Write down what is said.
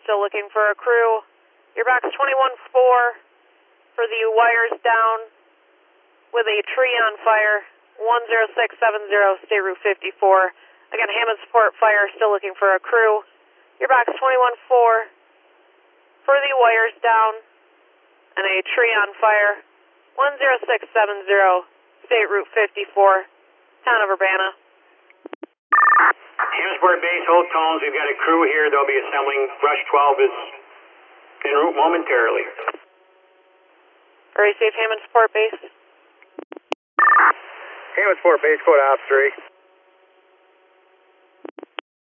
still looking for a crew. Your box 21-4 for the wires down with a tree on fire. 10670, State Route 54. Again, Hammond Support Fire still looking for a crew. Your box 21-4 for the wires down and a tree on fire. 10670, State Route 54, town of Urbana. Hammondsport Base, hold tones. We've got a crew here. They'll be assembling. Rush 12 is en route momentarily. Very safe, Hammond Support Base. Hammond Support Base, code Ops 3.